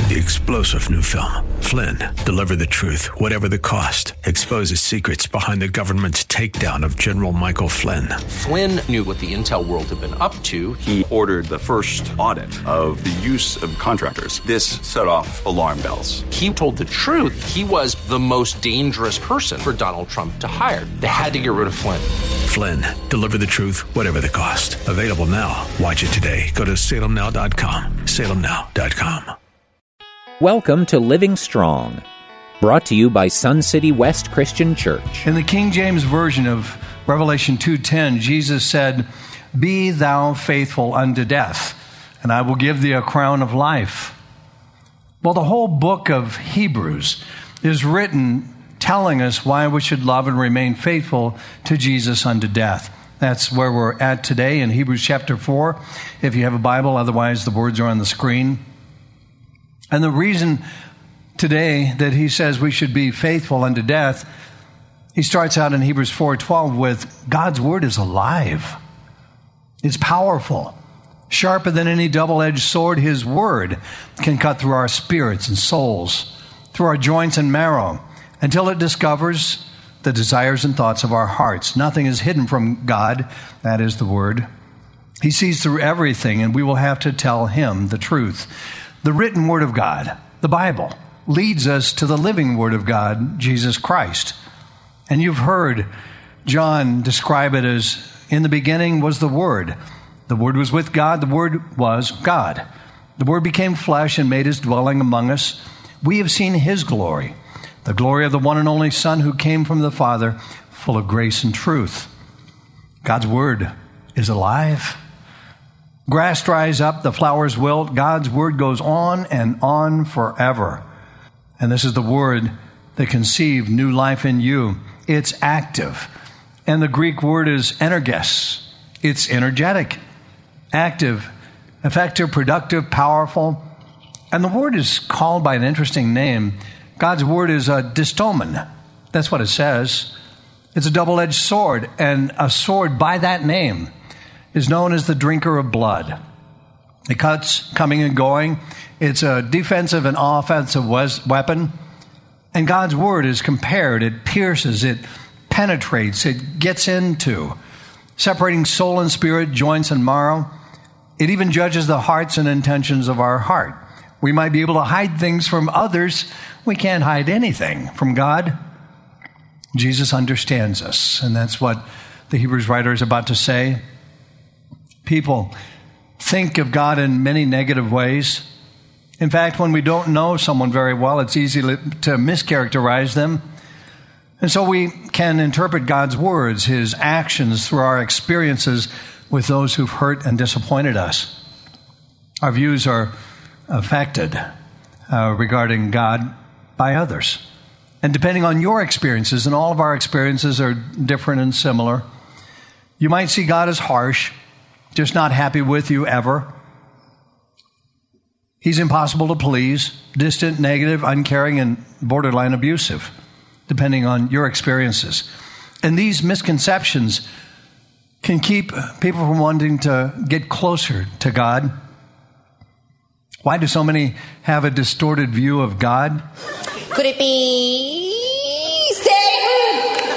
the explosive new film, Flynn, Deliver the Truth, Whatever the Cost, exposes secrets behind the government's takedown of General Michael Flynn. Flynn knew what the intel world had been up to. He ordered the first audit of the use of contractors. This set off alarm bells. He told the truth. He was the most dangerous person for Donald Trump to hire. They had to get rid of Flynn. Flynn, Deliver the Truth, Whatever the Cost. Available now. Watch it today. Go to salemnow.com. salemnow.com. Welcome to Living Strong, brought to you by Sun City West Christian Church. In the King James Version of Revelation 2:10, Jesus said, "Be thou faithful unto death, and I will give thee a crown of life." Well, the whole book of Hebrews is written telling us why we should love and remain faithful to Jesus unto death. That's where we're at today in Hebrews chapter 4. If you have a Bible, otherwise the words are on the screen. And the reason today that he says we should be faithful unto death, he starts out in Hebrews 4:12 with, God's word is alive. It's powerful. Sharper than any double-edged sword, his word can cut through our spirits and souls, through our joints and marrow, until it discovers the desires and thoughts of our hearts. Nothing is hidden from God, that is the word. He sees through everything, and we will have to tell him the truth. The written word of God, the Bible, leads us to the living word of God, Jesus Christ. And you've heard John describe it as, in the beginning was the Word. The Word was with God. The Word was God. The Word became flesh and made his dwelling among us. We have seen his glory, the glory of the one and only Son who came from the Father, full of grace and truth. God's Word is alive. Grass dries up, the flowers wilt. God's word goes on and on forever. And this is the word that conceived new life in you. It's active. And the Greek word is energes. It's energetic, active, effective, productive, powerful. And the word is called by an interesting name. God's word is a distomon. That's what it says. It's a double-edged sword. And a sword by that name is known as the drinker of blood. It cuts coming and going. It's a defensive and offensive weapon. And God's word is compared. It pierces, it penetrates, it gets into, separating soul and spirit, joints and marrow. It even judges the hearts and intentions of our heart. We might be able to hide things from others. We can't hide anything from God. Jesus understands us. And that's what the Hebrews writer is about to say. People think of God in many negative ways. In fact, when we don't know someone very well, it's easy to mischaracterize them. And so we can interpret God's words, his actions, through our experiences with those who've hurt and disappointed us. Our views are affected regarding God by others. And depending on your experiences, and all of our experiences are different and similar, you might see God as harsh, just not happy with you ever. He's impossible to please, distant, negative, uncaring, and borderline abusive, depending on your experiences. And these misconceptions can keep people from wanting to get closer to God. Why do so many have a distorted view of God? Could it be Satan?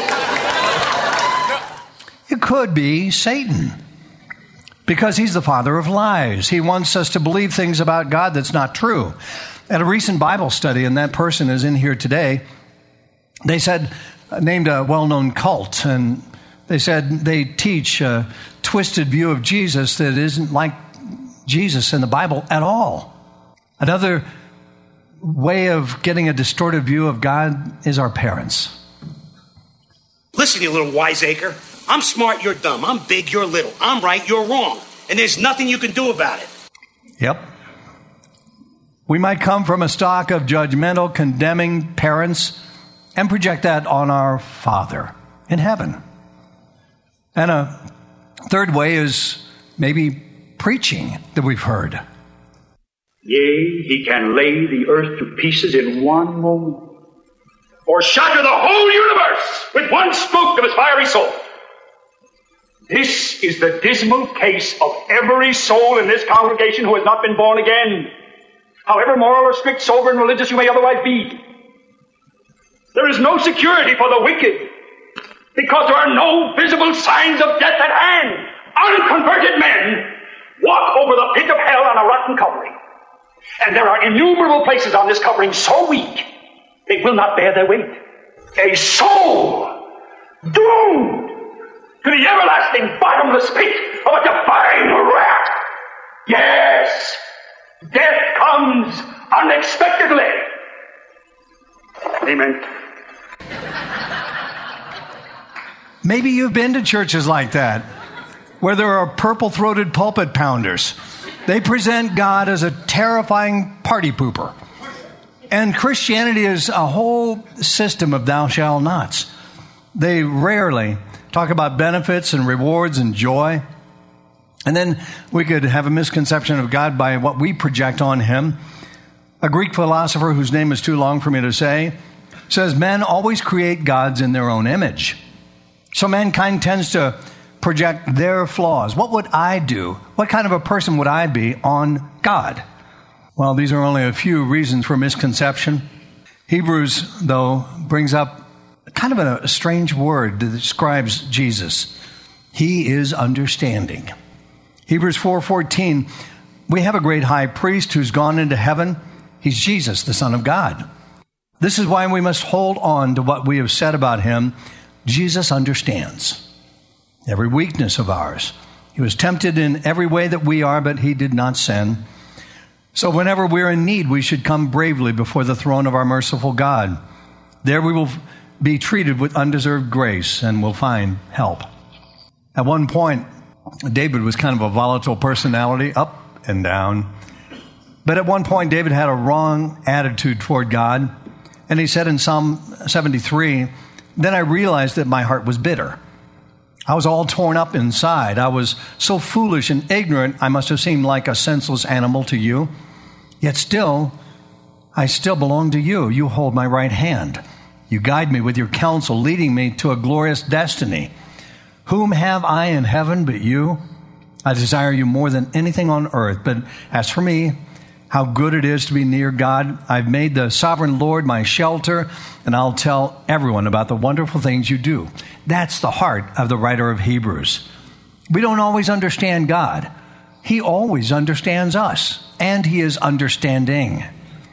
It could be Satan. Because he's the father of lies. He wants us to believe things about God that's not true. At a recent Bible study, and that person is in here today, they named a well-known cult, and they said they teach a twisted view of Jesus that isn't like Jesus in the Bible at all. Another way of getting a distorted view of God is our parents. Listen, you little wiseacre. I'm smart, you're dumb. I'm big, you're little. I'm right, you're wrong. And there's nothing you can do about it. Yep. We might come from a stock of judgmental, condemning parents and project that on our Father in heaven. And a third way is maybe preaching that we've heard. Yea, he can lay the earth to pieces in one moment, or shatter the whole universe with one stroke of his fiery sword. This is the dismal case of every soul in this congregation who has not been born again. however moral or strict, sober, and religious you may otherwise be. There is no security for the wicked, because there are no visible signs of death at hand. Unconverted men walk over the pit of hell on a rotten covering. And there are innumerable places on this covering so weak, they will not bear their weight. A soul doomed to the everlasting bottomless pit of a divine wrath. Yes, death comes unexpectedly. Amen. Maybe you've been to churches like that, where there are purple-throated pulpit pounders. They present God as a terrifying party pooper. And Christianity is a whole system of thou shalt nots. They rarely talk about benefits and rewards and joy. And then we could have a misconception of God by what we project on him. A Greek philosopher, whose name is too long for me to say, says men always create gods in their own image. So mankind tends to project their flaws. What would I do? What kind of a person would I be on God? Well, these are only a few reasons for misconception. Hebrews, though, brings up kind of a strange word that describes Jesus. He is understanding. Hebrews 4:14, we have a great high priest who's gone into heaven. He's Jesus, the Son of God. This is why we must hold on to what we have said about him. Jesus understands every weakness of ours. He was tempted in every way that we are, but he did not sin. So whenever we're in need, we should come bravely before the throne of our merciful God. There we will be treated with undeserved grace and will find help. At one point, David was kind of a volatile personality, up and down. But at one point, David had a wrong attitude toward God. And he said in Psalm 73, then I realized that my heart was bitter. I was all torn up inside. I was so foolish and ignorant, I must have seemed like a senseless animal to you. Yet still, I still belong to you. You hold my right hand. You guide me with your counsel, leading me to a glorious destiny. Whom have I in heaven but you? I desire you more than anything on earth. But as for me, how good it is to be near God. I've made the sovereign Lord my shelter, and I'll tell everyone about the wonderful things you do. That's the heart of the writer of Hebrews. We don't always understand God. He always understands us, and he is understanding.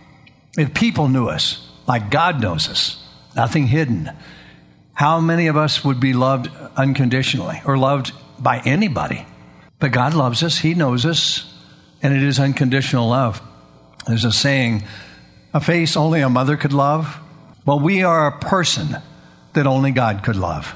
If people knew us like God knows us, nothing hidden, how many of us would be loved unconditionally or loved by anybody? But God loves us. He knows us. And it is unconditional love. There's a saying, a face only a mother could love. Well, we are a person that only God could love.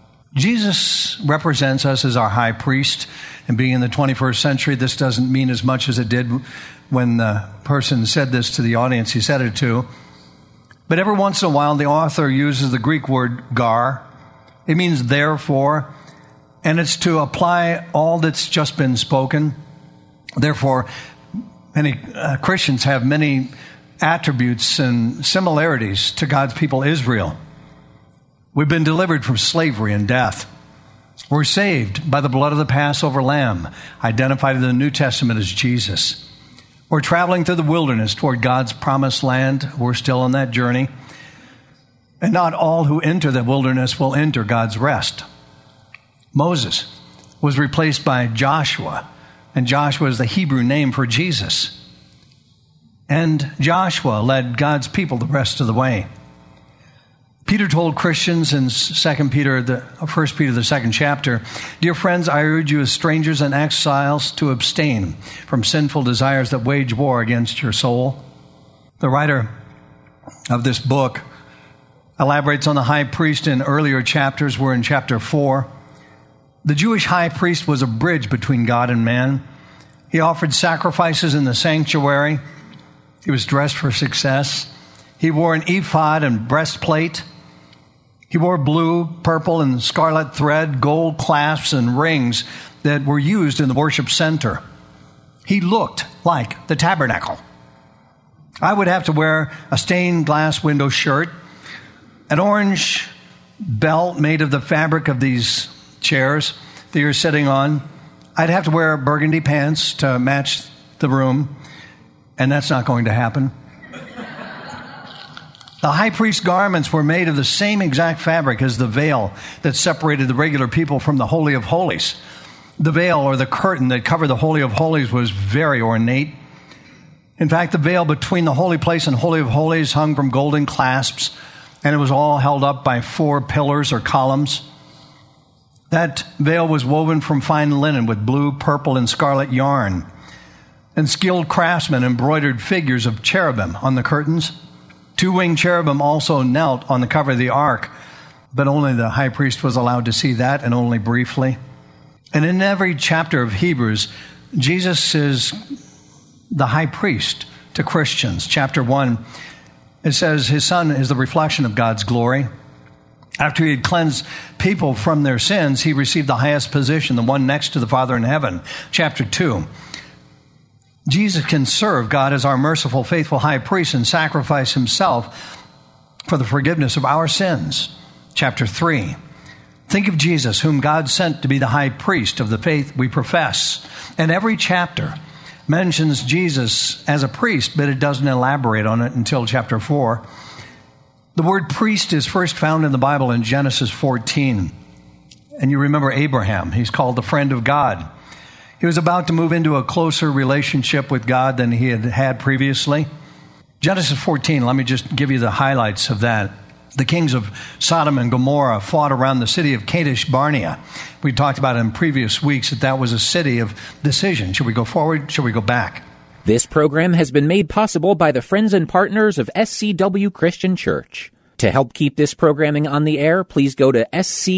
Jesus represents us as our high priest. And being in the 21st century, this doesn't mean as much as it did when the person said this to the audience he said it to. But every once in a while, the author uses the Greek word gar. It means therefore. And it's to apply all that's just been spoken. Therefore, many Christians have many attributes and similarities to God's people Israel. We've been delivered from slavery and death. We're saved by the blood of the Passover lamb, identified in the New Testament as Jesus. We're traveling through the wilderness toward God's promised land. We're still on that journey. And not all who enter the wilderness will enter God's rest. Moses was replaced by Joshua. And Joshua is the Hebrew name for Jesus. And Joshua led God's people the rest of the way. Peter told Christians in 1 Peter, the second chapter, dear friends, I urge you as strangers and exiles to abstain from sinful desires that wage war against your soul. The writer of this book elaborates on the high priest in earlier chapters. We're in chapter 4. The Jewish high priest was a bridge between God and man. He offered sacrifices in the sanctuary. He was dressed for success. He wore an ephod and breastplate. He wore blue, purple, and scarlet thread, gold clasps, and rings that were used in the worship center. He looked like the tabernacle. I would have to wear a stained glass window shirt, an orange belt made of the fabric of these chairs that you're sitting on. I'd have to wear burgundy pants to match the room. And that's not going to happen. The high priest's garments were made of the same exact fabric as the veil that separated the regular people from the Holy of Holies. The veil, or the curtain that covered the Holy of Holies, was very ornate. In fact, the veil between the holy place and Holy of Holies hung from golden clasps, and it was all held up by 4 pillars or columns. That veil was woven from fine linen with blue, purple, and scarlet yarn. And skilled craftsmen embroidered figures of cherubim on the curtains. 2-winged cherubim also knelt on the cover of the ark, but only the high priest was allowed to see that, and only briefly. And in every chapter of Hebrews, Jesus is the high priest to Christians. Chapter 1, it says his son is the reflection of God's glory. After he had cleansed people from their sins, he received the highest position, the one next to the Father in heaven. Chapter 2, Jesus can serve God as our merciful, faithful high priest and sacrifice himself for the forgiveness of our sins. Chapter 3, think of Jesus, whom God sent to be the high priest of the faith we profess. And every chapter mentions Jesus as a priest, but it doesn't elaborate on it until chapter 4. The word priest is first found in the Bible in Genesis 14. And you remember Abraham. He's called the friend of God. He was about to move into a closer relationship with God than he had had previously. Genesis 14, let me just give you the highlights of that. The kings of Sodom and Gomorrah fought around the city of Kadesh Barnea. We talked about in previous weeks that was a city of decision. Should we go forward? Should we go back? This program has been made possible by the friends and partners of SCW Christian Church. To help keep this programming on the air, please go to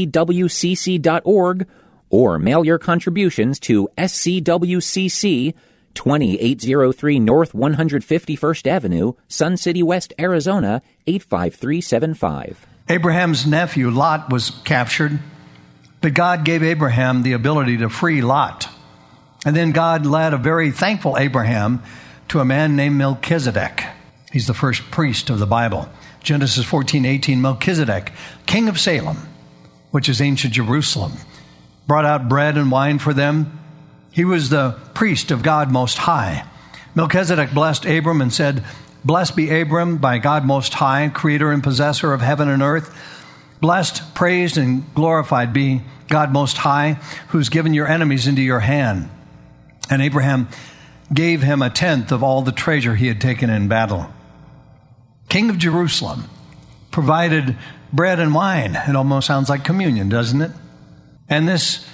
scwcc.org or mail your contributions to SCWCC, 2803 North 151st Avenue, Sun City West, Arizona, 85375. Abraham's nephew, Lot, was captured, but God gave Abraham the ability to free Lot. And then God led a very thankful Abraham to a man named Melchizedek. He's the first priest of the Bible. Genesis 14:18, Melchizedek, king of Salem, which is ancient Jerusalem, brought out bread and wine for them. He was the priest of God Most High. Melchizedek blessed Abram and said, "Blessed be Abram by God Most High, creator and possessor of heaven and earth. Blessed, praised, and glorified be God Most High, who's given your enemies into your hand." And Abraham gave him 1/10 of all the treasure he had taken in battle. King of Jerusalem provided bread and wine. It almost sounds like communion, doesn't it? And this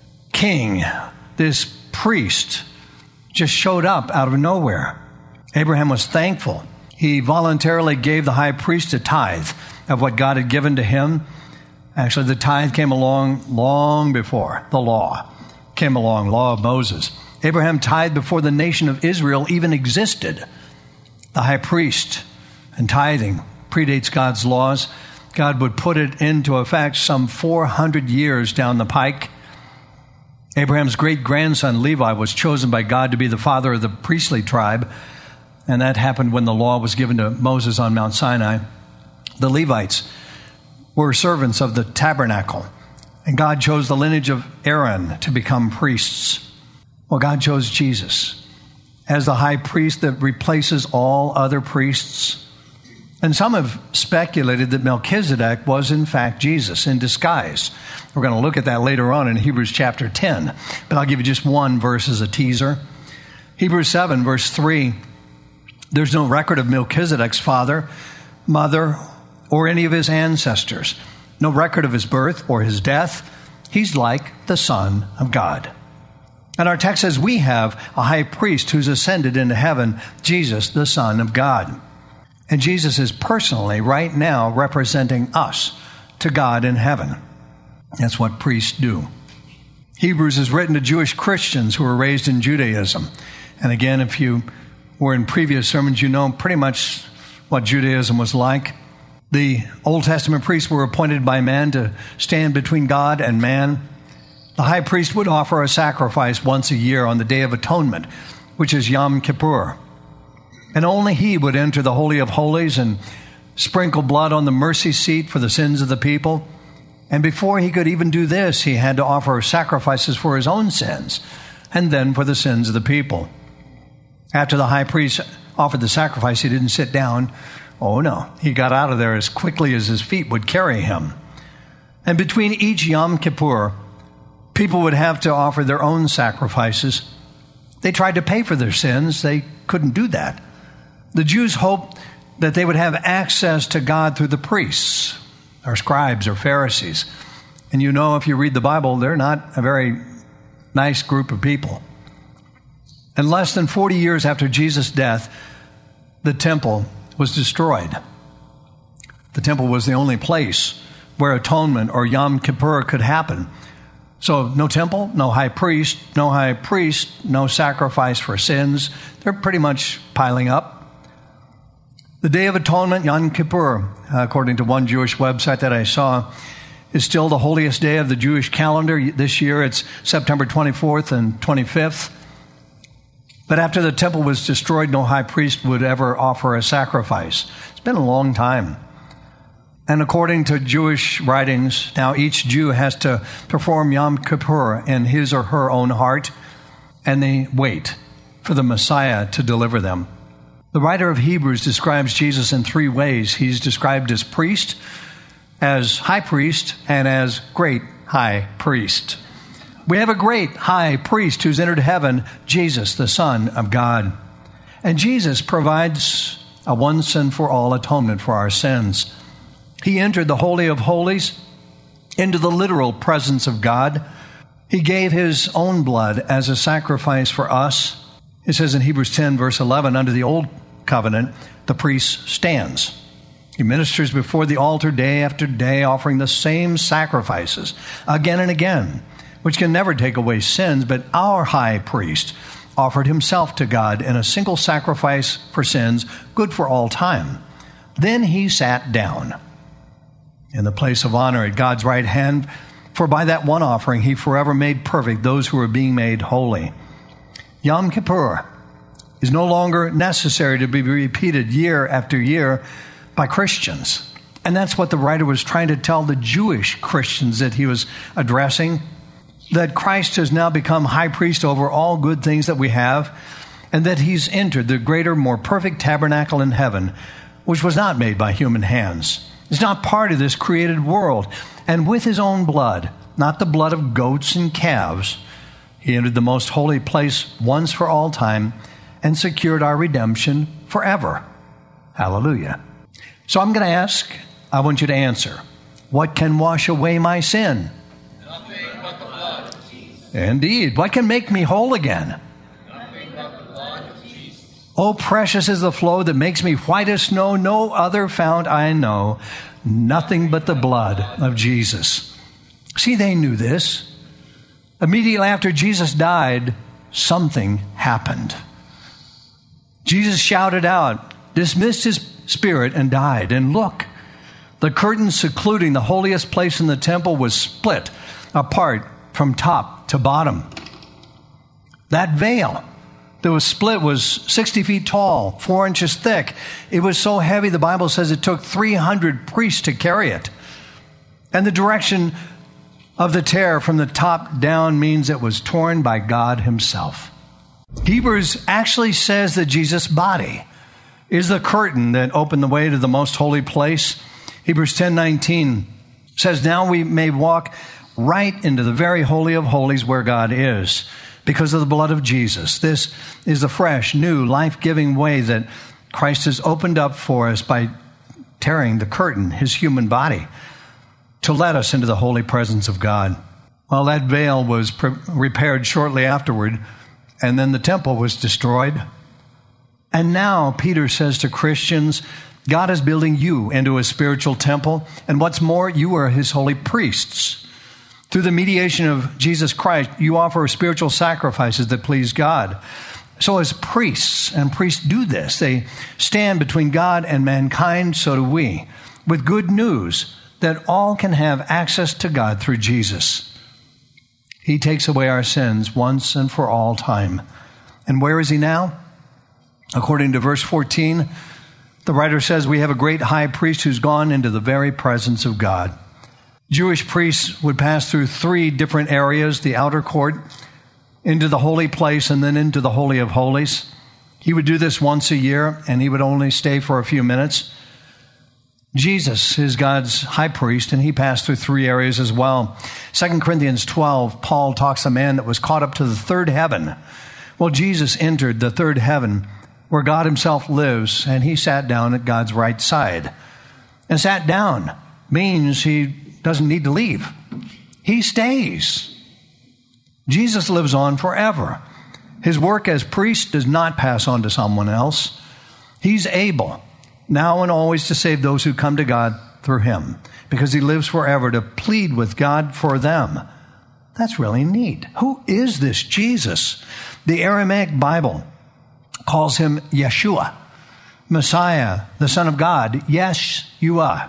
king, this priest, just showed up out of nowhere. Abraham was thankful. He voluntarily gave the high priest a tithe of what God had given to him. Actually, the tithe came along long before the law came along, law of Moses. Abraham tithed before the nation of Israel even existed. The high priest and tithing predates God's laws. God would put it into effect some 400 years down the pike. Abraham's great-grandson Levi was chosen by God to be the father of the priestly tribe, and that happened when the law was given to Moses on Mount Sinai. The Levites were servants of the tabernacle, and God chose the lineage of Aaron to become priests. Well, God chose Jesus as the high priest that replaces all other priests. And some have speculated that Melchizedek was in fact Jesus in disguise. We're going to look at that later on in Hebrews chapter 10, but I'll give you just one verse as a teaser. Hebrews 7, verse 3, there's no record of Melchizedek's father, mother, or any of his ancestors. No record of his birth or his death. He's like the Son of God. And our text says we have a high priest who's ascended into heaven, Jesus, the Son of God. And Jesus is personally, right now, representing us to God in heaven. That's what priests do. Hebrews is written to Jewish Christians who were raised in Judaism. And again, if you were in previous sermons, you know pretty much what Judaism was like. The Old Testament priests were appointed by man to stand between God and man. The high priest would offer a sacrifice once a year on the Day of Atonement, which is Yom Kippur. And only he would enter the Holy of Holies and sprinkle blood on the mercy seat for the sins of the people. And before he could even do this, he had to offer sacrifices for his own sins and then for the sins of the people. After the high priest offered the sacrifice, he didn't sit down. Oh, no. He got out of there as quickly as his feet would carry him. And between each Yom Kippur, people would have to offer their own sacrifices. They tried to pay for their sins. They couldn't do that. The Jews hoped that they would have access to God through the priests, or scribes, or Pharisees. And you know, if you read the Bible, they're not a very nice group of people. And less than 40 years after Jesus' death, the temple was destroyed. The temple was the only place where atonement or Yom Kippur could happen. So no temple, no high priest, no sacrifice for sins. They're pretty much piling up. The Day of Atonement, Yom Kippur, according to one Jewish website that I saw, is still the holiest day of the Jewish calendar. This year it's September 24th and 25th. But after the temple was destroyed, no high priest would ever offer a sacrifice. It's been a long time. And according to Jewish writings, now each Jew has to perform Yom Kippur in his or her own heart, and they wait for the Messiah to deliver them. The writer of Hebrews describes Jesus in three ways. He's described as priest, as high priest, and as great high priest. We have a great high priest who's entered heaven, Jesus, the Son of God. And Jesus provides a once and for all atonement for our sins. He entered the Holy of Holies into the literal presence of God. He gave his own blood as a sacrifice for us. It says in Hebrews 10, verse 11, under the old covenant, the priest stands. He ministers before the altar day after day, offering the same sacrifices again and again, which can never take away sins. But our high priest offered himself to God in a single sacrifice for sins, good for all time. Then he sat down in the place of honor at God's right hand, for by that one offering he forever made perfect those who are being made holy. Yom Kippur is no longer necessary to be repeated year after year by Christians. And that's what the writer was trying to tell the Jewish Christians that he was addressing, that Christ has now become high priest over all good things that we have, and that he's entered the greater, more perfect tabernacle in heaven, which was not made by human hands. It's not part of this created world. And with his own blood, not the blood of goats and calves, he entered the most holy place once for all time and secured our redemption forever. Hallelujah. So I'm going to ask, I want you to answer, what can wash away my sin? Nothing but the blood of Jesus. Indeed. What can make me whole again? Nothing but the blood of Jesus. Oh, precious is the flow that makes me white as snow. No other fount I know. Nothing but the blood of Jesus. See, they knew this. Immediately after Jesus died, something happened. Jesus shouted out, dismissed his spirit, and died. And look, the curtain secluding the holiest place in the temple was split apart from top to bottom. That veil that was split was 60 feet tall, 4 inches thick. It was so heavy, the Bible says it took 300 priests to carry it. And the direction of the tear from the top down means it was torn by God himself. Hebrews actually says that Jesus' body is the curtain that opened the way to the most holy place. Hebrews 10:19 says, now we may walk right into the very holy of holies where God is, because of the blood of Jesus. This is the fresh, new, life-giving way that Christ has opened up for us by tearing the curtain, his human body, to let us into the holy presence of God. Well, that veil was repaired shortly afterward, and then the temple was destroyed. And now Peter says to Christians, God is building you into a spiritual temple, and what's more, you are his holy priests. Through the mediation of Jesus Christ, you offer spiritual sacrifices that please God. So as priests, and priests do this, they stand between God and mankind, so do we, with good news that all can have access to God through Jesus. He takes away our sins once and for all time. And where is he now? According to verse 14, the writer says we have a great high priest who's gone into the very presence of God. Jewish priests would pass through 3 different areas, the outer court, into the holy place, and then into the Holy of Holies. He would do this once a year, and he would only stay for a few minutes. Jesus is God's high priest, and he passed through 3 areas as well. 2 Corinthians 12, Paul talks a man that was caught up to the third heaven. Well, Jesus entered the third heaven where God himself lives, and he sat down at God's right side. And sat down means he doesn't need to leave. He stays. Jesus lives on forever. His work as priest does not pass on to someone else. He's able, now and always, to save those who come to God through him, because he lives forever to plead with God for them. That's really neat. Who is this Jesus? The Aramaic Bible calls him Yeshua, Messiah, the Son of God. Yes, you are.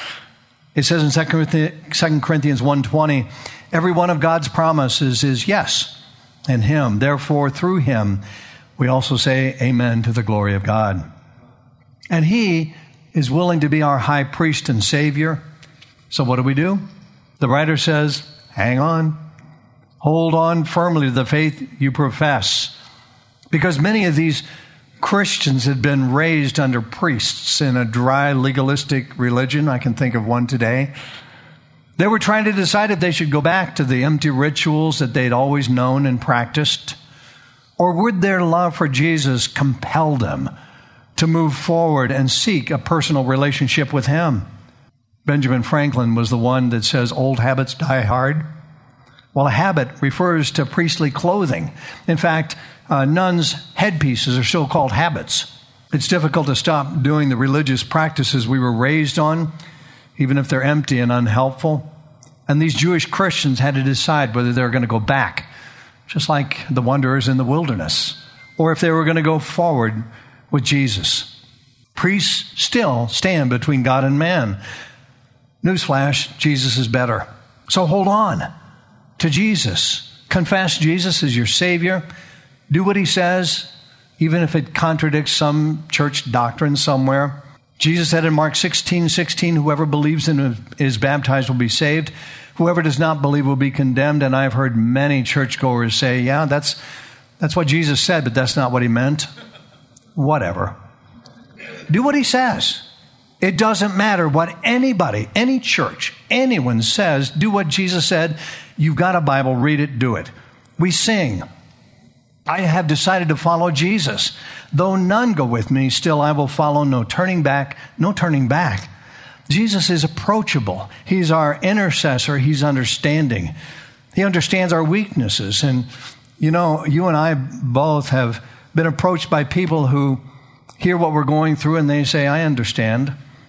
It says in 2 Corinthians 1:20, every one of God's promises is yes in him. Therefore, through him, we also say amen to the glory of God. And he is willing to be our high priest and savior. So what do? The writer says, hang on. Hold on firmly to the faith you profess. Because many of these Christians had been raised under priests in a dry, legalistic religion. I can think of one today. They were trying to decide if they should go back to the empty rituals that they'd always known and practiced, or would their love for Jesus compel them to move forward and seek a personal relationship with him. Benjamin Franklin was the one that says old habits die hard. Well, a habit refers to priestly clothing. In fact, nuns' headpieces are still called habits. It's difficult to stop doing the religious practices we were raised on, even if they're empty and unhelpful. And these Jewish Christians had to decide whether they were going to go back, just like the wanderers in the wilderness, or if they were going to go forward with Jesus. Priests still stand between God and man. Newsflash, Jesus is better. So hold on to Jesus. Confess Jesus as your Savior. Do what he says, even if it contradicts some church doctrine somewhere. Jesus said in Mark 16:16, whoever believes and is baptized will be saved. Whoever does not believe will be condemned. And I've heard many churchgoers say, yeah, that's what Jesus said, but that's not what he meant. Whatever. Do what he says. It doesn't matter what anybody, any church, anyone says. Do what Jesus said. You've got a Bible, read it, do it. We sing, I have decided to follow Jesus. Though none go with me, still I will follow. No turning back, no turning back. Jesus is approachable. He's our intercessor. He's understanding. He understands our weaknesses. And, you know, you and I both have been approached by people who hear what we're going through and they say, I understand.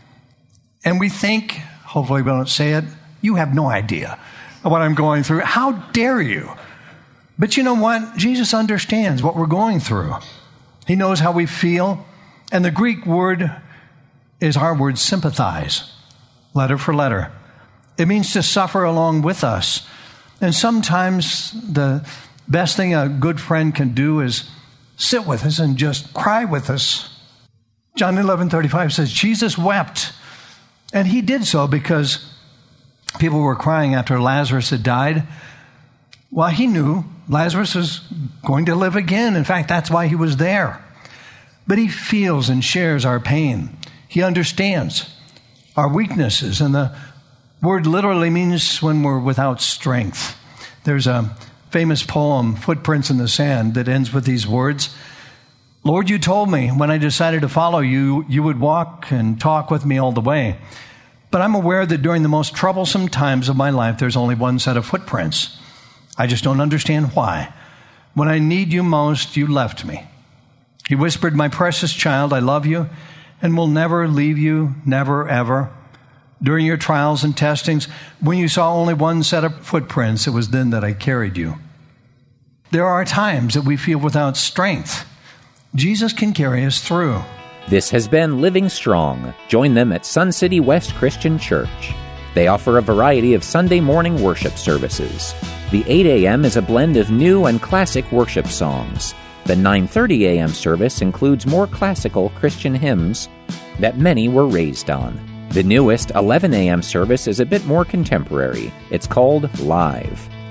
And we think, hopefully we don't say it, you have no idea of what I'm going through. How dare you? But you know what? Jesus understands what we're going through. He knows how we feel. And the Greek word is our word sympathize, letter for letter. It means to suffer along with us. And sometimes the best thing a good friend can do is sit with us and just cry with us. John 11:35 says, Jesus wept. And he did so because people were crying after Lazarus had died. Well, he knew Lazarus was going to live again. In fact, that's why he was there. But he feels and shares our pain. He understands our weaknesses. And the word literally means when we're without strength. There's a famous poem, Footprints in the Sand, that ends with these words. Lord, you told me when I decided to follow you, you would walk and talk with me all the way. But I'm aware that during the most troublesome times of my life, there's only one set of footprints. I just don't understand why. When I need you most, you left me. He whispered, my precious child, I love you and will never leave you, never, ever. During your trials and testings, when you saw only one set of footprints, it was then that I carried you. There are times that we feel without strength. Jesus can carry us through. This has been Living Strong. Join them at Sun City West Christian Church. They offer a variety of Sunday morning worship services. The 8 a.m. is a blend of new and classic worship songs. The 9:30 a.m. service includes more classical Christian hymns that many were raised on. The newest 11 a.m. service is a bit more contemporary. It's called Live.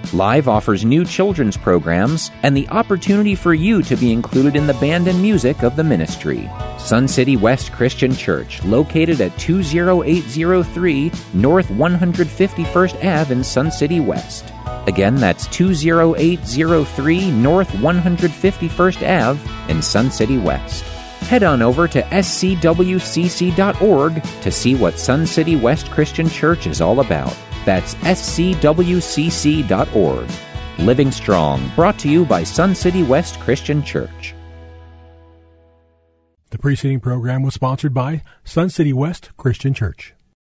Live offers new children's programs and the opportunity for you to be included in the band and music of the ministry. Sun City West Christian Church, located at 20803 North 151st Ave in Sun City West. Again, that's 20803 North 151st Ave in Sun City West. Head on over to scwcc.org to see what Sun City West Christian Church is all about. That's scwcc.org. Living Strong, brought to you by Sun City West Christian Church. The preceding program was sponsored by Sun City West Christian Church.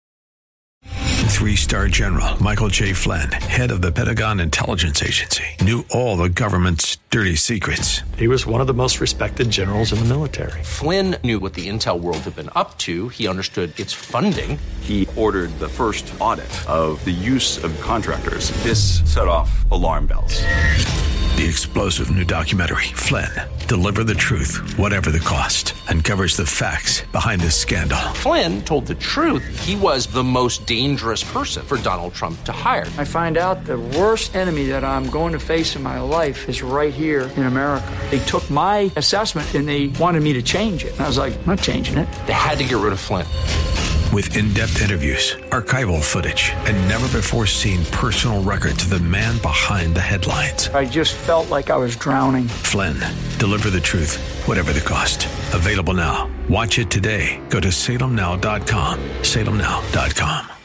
3-star General Michael J. Flynn, head of the Pentagon Intelligence Agency, knew all the government's dirty secrets. He was one of the most respected generals in the military. Flynn knew what the intel world had been up to. He understood its funding. He ordered the first audit of the use of contractors. This set off alarm bells. The explosive new documentary, Flynn, Deliver the Truth, Whatever the Cost, uncovers the facts behind this scandal. Flynn told the truth. He was the most dangerous person for Donald Trump to hire. I find out the worst enemy that I'm going to face in my life is right here in America. They took my assessment and they wanted me to change it. And I was like, I'm not changing it. They had to get rid of Flynn. With in-depth interviews, archival footage, and never-before-seen personal records of the man behind the headlines. I just felt like I was drowning. Flynn, Deliver the Truth, Whatever the Cost. Available now. Watch it today. Go to salemnow.com. salemnow.com.